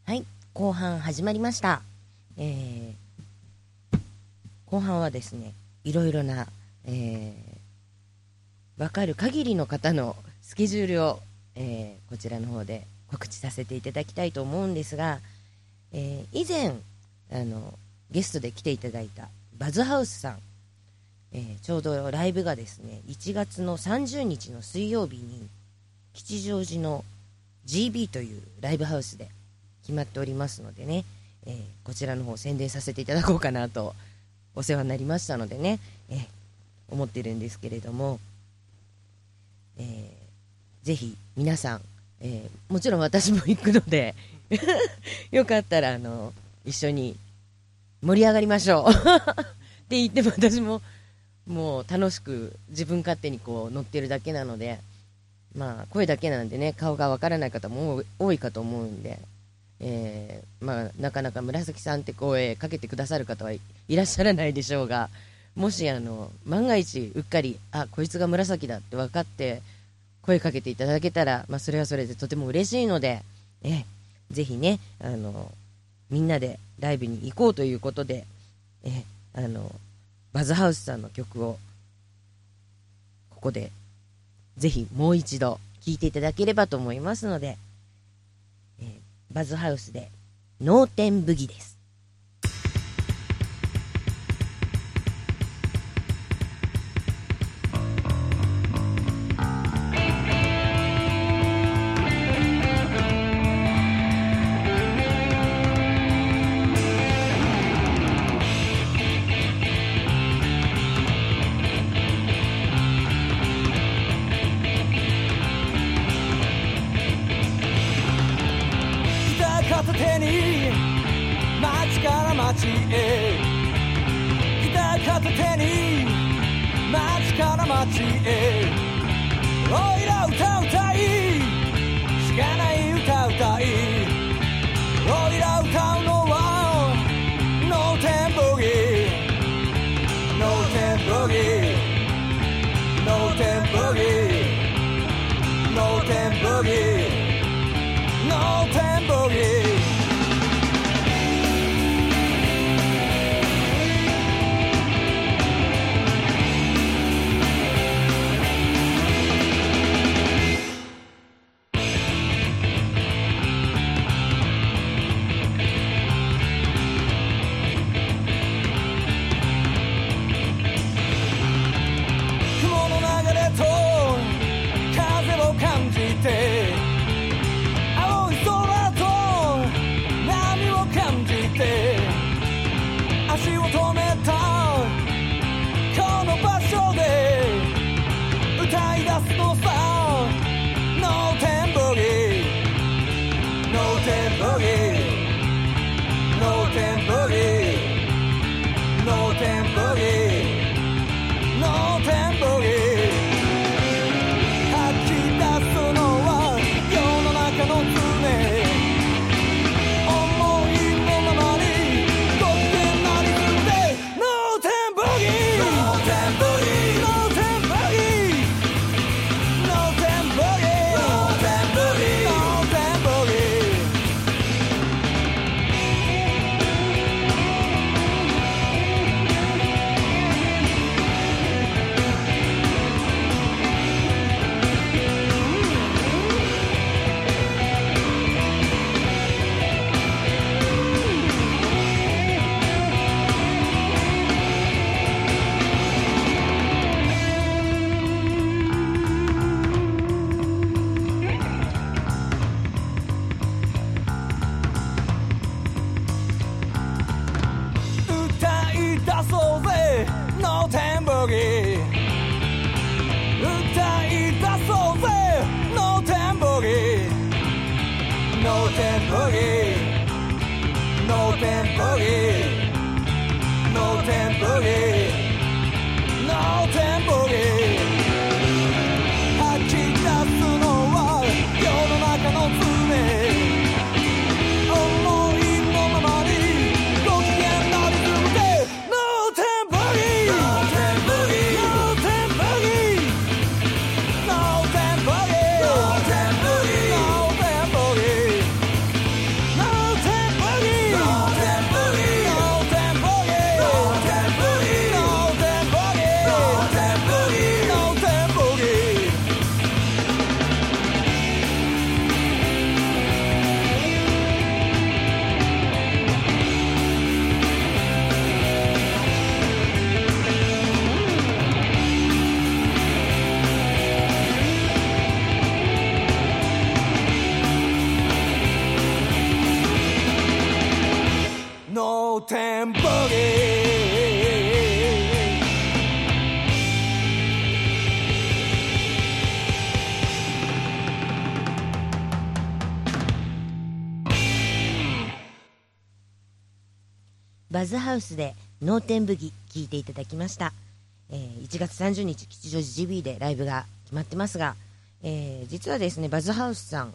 はい、後半始まりました。後半はですね、いろいろな、分かる限りの方のスケジュールを、こちらの方で告知させていただきたいと思うんですが、以前ゲストで来ていただいたバズハウスさん、ちょうどライブがですね1月の30日の水曜日に吉祥寺の GB というライブハウスで決まっておりますのでね、こちらの方宣伝させていただこうかなとお世話になりましたのでね、思ってるんですけれども、ぜひ皆さん、もちろん私も行くのでよかったら一緒に盛り上がりましょうって言っても私ももう楽しく自分勝手にこう乗ってるだけなので、まあ声だけなんでね顔がわからない方も多いかと思うんで、まあなかなか紫さんって声かけてくださる方はいらっしゃらないでしょうが、もし万が一うっかりこいつが紫だって分かって声かけていただけたら、まあ、それはそれでとても嬉しいので、ぜひねみんなでライブに行こうということで、バズハウスさんの曲をここでぜひもう一度聴いていただければと思いますので、バズハウスで脳天ブギです。 片手に街から街へ、ギター片手に街から街へ、おいら歌うたいしかない歌うたい、おいら歌うのはノーテンボギー、ノーテンボギー、ノーテンボギー、ノーテンボギー、ノーテンボギー。雲の流れと風を感じて、青い空と波を感じて、足を止めたこの場所で歌い出すのさ、ノーテンボギー、ノーテンボギー、ノーテンボギー、ノーテンボギー、ノーテンボギー。吐き出すのは世の中の常、思いのままにご機嫌なリズムで、ノーテンボギー、ノーテンボギー、ノーテンボギー、ノーテンボギー、ノーテンボギー、ノーテンボギー。歌い出そうぜノーテンボギー、歌い出そうぜノーテンボギー、ノーテンボギー、ノーテンボギー、ノーテンボギー、ノーテンボギー。吐き出すのは世の中の常、思いのままにご機嫌なリズムで、ノーテンボギー、ノーテンボギー、ノーテンボギー、ノーテンボギー、ノーテンボギー、ノーテンボギー、ノーテノーテンボギーバズハウスでノーテンブギ聴いていただきました。1月30日吉祥寺 GB でライブが決まってますが、実はですねバズハウスさん、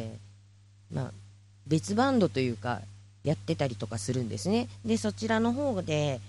別バンドというかやってたりとかするんですね。でそちらの方で、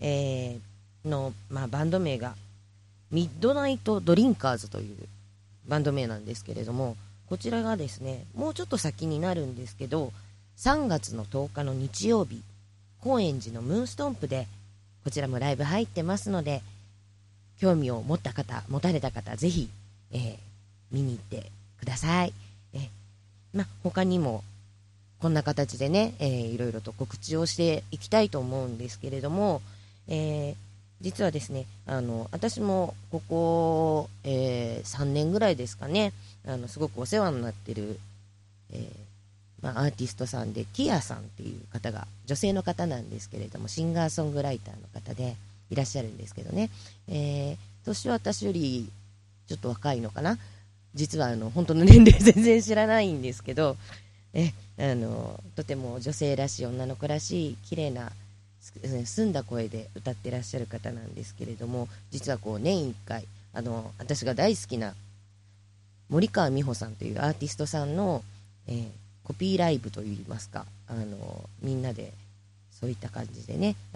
バンド名がミッドナイトドリンカーズというバンド名なんですけれども、こちらがですねもうちょっと先になるんですけど、3月の10日の日曜日高円寺のムーンストンプでこちらもライブ入ってますので、興味を持たれた方ぜひ、見に行ってください。他にもこんな形でね、いろいろと告知をしていきたいと思うんですけれども、実はですね私もここ、3年ぐらいですかね、すごくお世話になってる、アーティストさんでティアさんっていう方が女性の方なんですけれども、シンガーソングライターの方でいらっしゃるんですけどね、年は私よりちょっと若いのかな。実は本当の年齢全然知らないんですけど、とても女性らしい女の子らしい綺麗な澄んだ声で歌ってらっしゃる方なんですけれども、実はこう年1回私が大好きな森川美穂さんというアーティストさんの、コピーライブといいますか、みんなでそういった感じでね、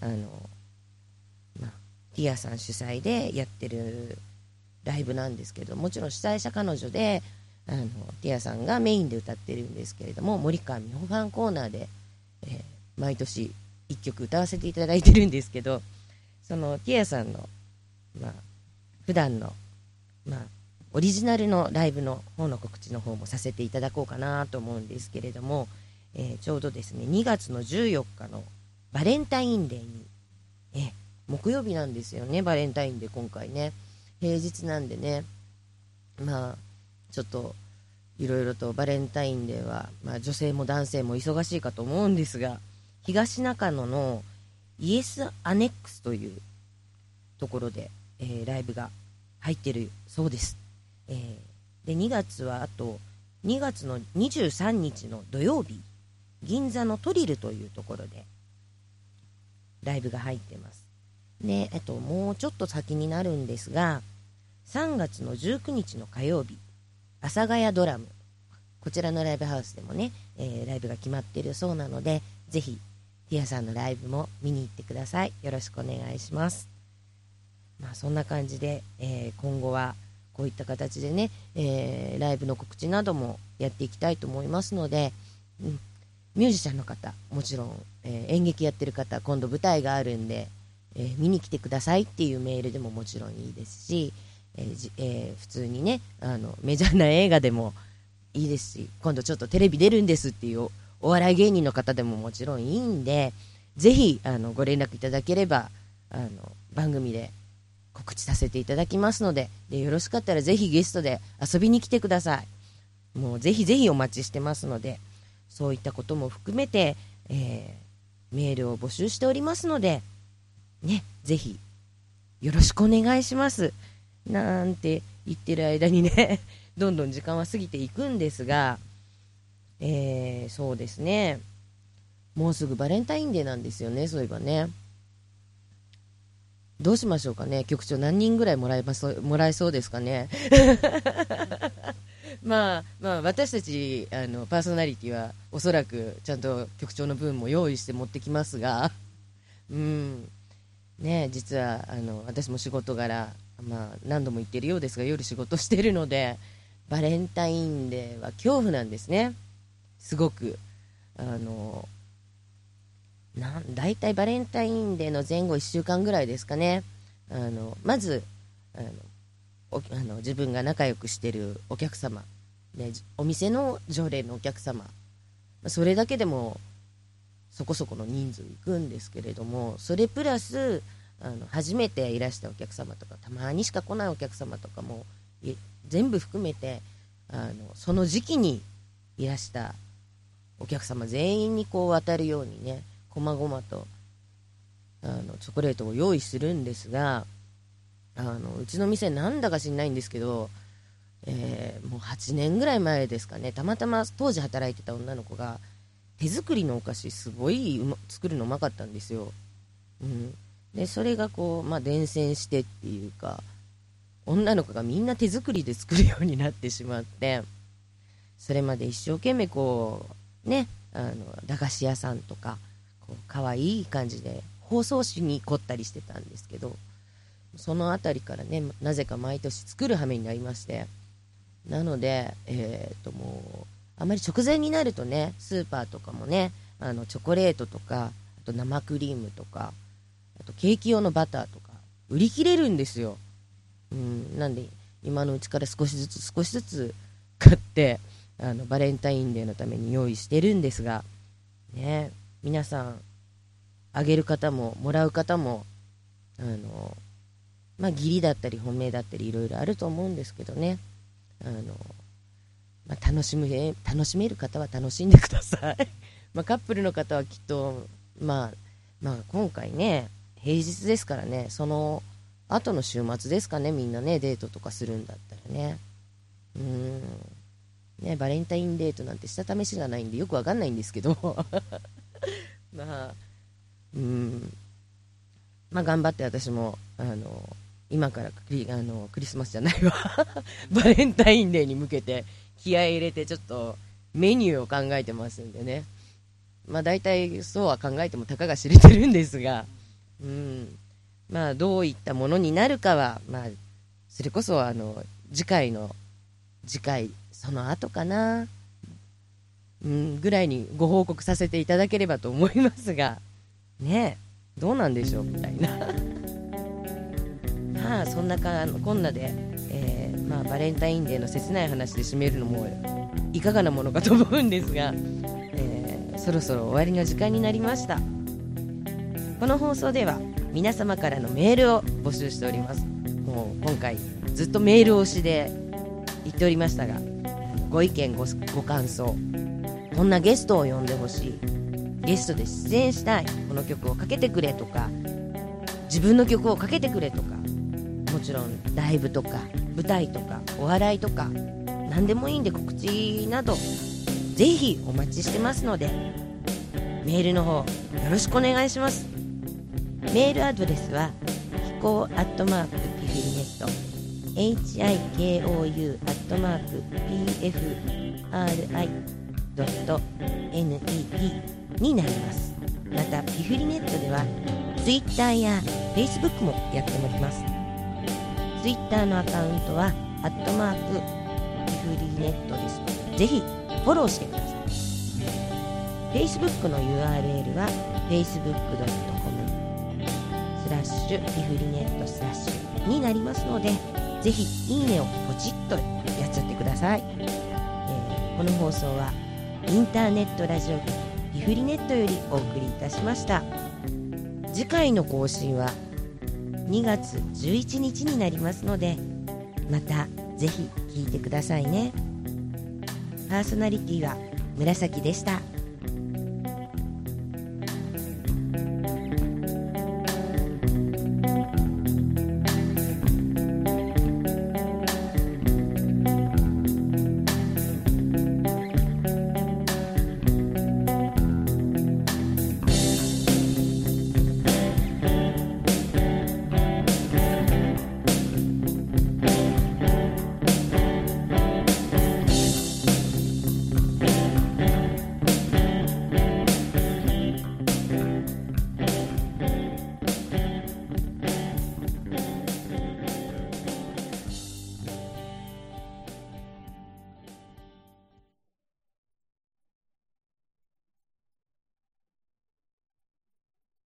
ティアさん主催でやってるライブなんですけど、もちろん主催者彼女でティアさんがメインで歌ってるんですけれども、森川美穂ファンコーナーで、毎年1曲歌わせていただいてるんですけど、そのティアさんの、普段の、オリジナルのライブの方の告知の方もさせていただこうかなと思うんですけれども、ちょうどですね2月の14日のバレンタインデーに、木曜日なんですよね。バレンタインデー今回ね平日なんでね、ちょっといろいろとバレンタインデーは、女性も男性も忙しいかと思うんですが、東中野のイエスアネックスというところで、ライブが入ってるそうです。で2月はあと2月の23日の土曜日銀座のトリルというところでライブが入ってます。でもうちょっと先になるんですが、3月の19日の火曜日阿佐ヶ谷ドラム、こちらのライブハウスでもね、ライブが決まっているそうなので、ぜひティアさんのライブも見に行ってください。よろしくお願いします。そんな感じで、今後はこういった形でね、ライブの告知などもやっていきたいと思いますので、ミュージシャンの方もちろん、演劇やってる方今度舞台があるんで、見に来てくださいっていうメールでももちろんいいですし、普通にねメジャーな映画でもいいですし、今度ちょっとテレビ出るんですっていうお笑い芸人の方でももちろんいいんで、ぜひご連絡いただければ番組で告知させていただきますので、よろしかったらぜひゲストで遊びに来てください。もうぜひぜひお待ちしてますので、そういったことも含めて、メールを募集しておりますのでね、ぜひよろしくお願いしますなんて言ってる間にねどんどん時間は過ぎていくんですが、そうですね、もうすぐバレンタインデーなんですよね。そういえばね、どうしましょうかね。局長何人ぐらいもらえそうですかね私たちパーソナリティはおそらくちゃんと局長の分も用意して持ってきますが実は私も仕事柄、何度も言ってるようですが夜仕事してるので、バレンタインデーは恐怖なんですね。すごくだいたいバレンタインデーの前後1週間ぐらいですかね。まず自分が仲良くしてるお客様、お店の常連のお客様、それだけでもそこそこの人数行くんですけれども、それプラス初めていらしたお客様とか、たまにしか来ないお客様とかも全部含めてその時期にいらしたお客様全員にこう渡るようにね、こまごまとチョコレートを用意するんですが、うちの店なんだか知んないんですけど、もう8年ぐらい前ですかね、たまたま当時働いてた女の子が手作りのお菓子すごい作るのうまかったんですよ、でそれがこう、伝染してっていうか、女の子がみんな手作りで作るようになってしまって、それまで一生懸命こうね、駄菓子屋さんとかこう可愛い感じで包装紙に凝ったりしてたんですけど、そのあたりからね、なぜか毎年作る羽目になりまして、なので、もうあまり直前になるとね、スーパーとかもね、チョコレートとか、あと生クリームとか、あとケーキ用のバターとか売り切れるんですよ。なんで今のうちから少しずつ買ってバレンタインデーのために用意してるんですがね、皆さんあげる方ももらう方も義理だったり本命だったりいろいろあると思うんですけどね、楽しめる方は楽しんでくださいカップルの方はきっと今回ね平日ですからね、その後の週末ですかね、みんなねデートとかするんだったらね、バレンタインデートなんてした試しがないんでよくわかんないんですけど頑張って私も今からクリスマスじゃないわバレンタインデーに向けて気合い入れてちょっとメニューを考えてますんでね、大体そうは考えてもたかが知れてるんですが、どういったものになるかは、それこそ次回その後かな、ぐらいにご報告させていただければと思いますがね、どうなんでしょうみたいなそんなこんなで、バレンタインデーの切ない話で締めるのもいかがなものかと思うんですが、そろそろ終わりの時間になりました。この放送では皆様からのメールを募集しております。もう今回ずっとメール推しで言っておりましたが、ご意見 ご感想、こんなゲストを呼んでほしい、ゲストで出演したい、この曲をかけてくれとか、自分の曲をかけてくれとか、もちろんライブとか舞台とかお笑いとか何でもいいんで、告知などぜひお待ちしてますのでメールの方よろしくお願いします。メールアドレスはひこうhiko@pfri.net になります。またピフリネットではツイッターやフェイスブックもやっております。ツイッターのアカウントはピフリネットですのでぜひフォローしてください。フェイスブックの URL は facebook.com/ピフリネット/になりますので、ぜひいいねをポチッとやっちゃってください。この放送はインターネットラジオ局ピフリネットよりお送りいたしました。次回の更新は2月11日になりますので、またぜひ聞いてくださいね。パーソナリティは紫でした。